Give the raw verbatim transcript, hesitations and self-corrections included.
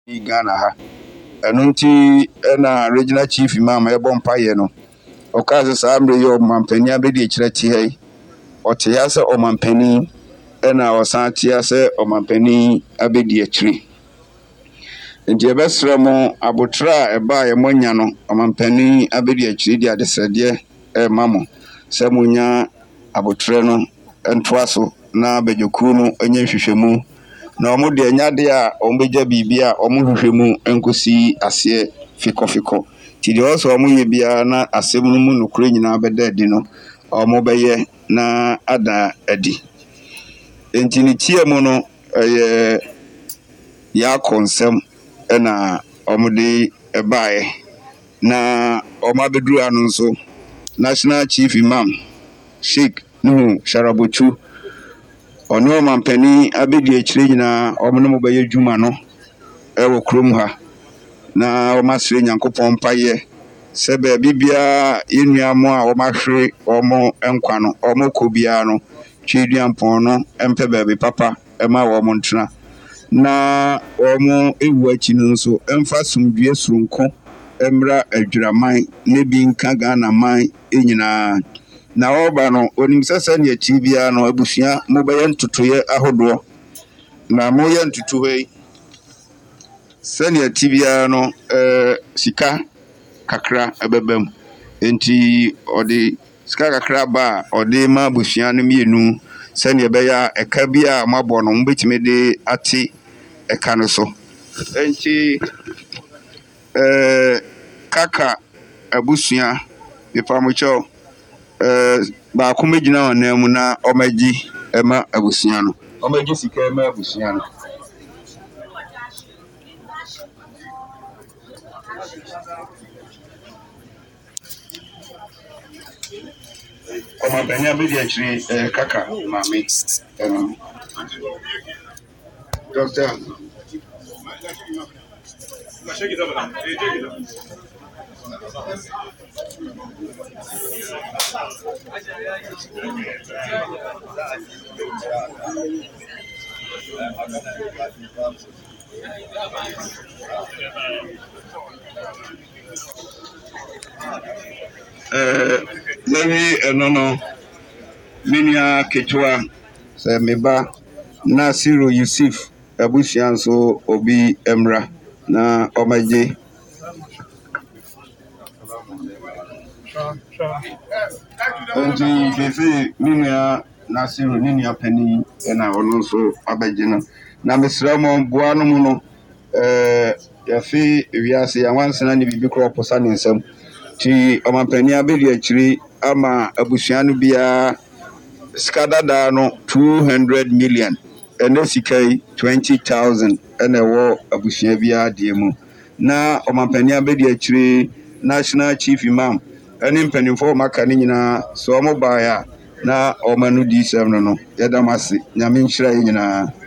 Ghana ha eno nti na regional chief imam ebo mpaye no okaze saa mre ye omampani abedi ekire ti hai ote ya se omampani na osan ti ya se omampani abedi ekire nti ebesra mo abotra eba ye monya no omampani abedi ekire di adesrede e mamo se monya abotre no entoaso na bejoku no enye hwehwemu na omo de anyade a ombeja bibia omo hwehwemu enkosi ase fiko fiko ti de oso omo ye bia na asem no mu nokure nyina beda adi no omo beye na ada adi enti ni tie mu no eh ya konsem na omo de ebae na omo abeduru anu nso National Chief Imam Sheikh Nuhu Sharabutu ono mampani abedi ekire nyina omo no beye dwuma no ewo krom ha na o masre nyankopon paye sebe bibia yenuamo a o mahwe omo enkwa no omo kobia no tweduampon no empe bebe papa ema wo mo ntena na omo ewu achi no nso emfa sumdue surunko emra adwuraman ne bi nka Ghana man enyina na oba no onim sese ne achi bia no abusua mo beye ntotoye ahodo na mo ye ntotohei sani atibia no eh sika kakra ebebem enti odi sika kakra ba odi ma busua no mienu sani ebeya eka bia mabo no mbetime de ate eka no so enti eh kaka abusua bipamocho eh ba ko megina onamu na omaji ema abusua no omaji sika ema abusua no omampani abedi ekire eh kaka mami um doctor eh lewi enono minia ketwa se meba Nasiru Yusuf abusian so obi emra na omaje onji jefe minia Nasiru ninia pani na ono so abaje no na mesramo boano mu no eh yafi wiase yawansana ni bibi kro posa ne nsam ti omampani abedi ekire ama abusuan no bia skadada no two hundred million ene sikai twenty thousand ene wo abusua bia de mu na omampani abedi ekire National Chief Imam ene mpanimfo maka ni nyina so omo baaya na omanu di sem no no yedamase nyame nhira nyina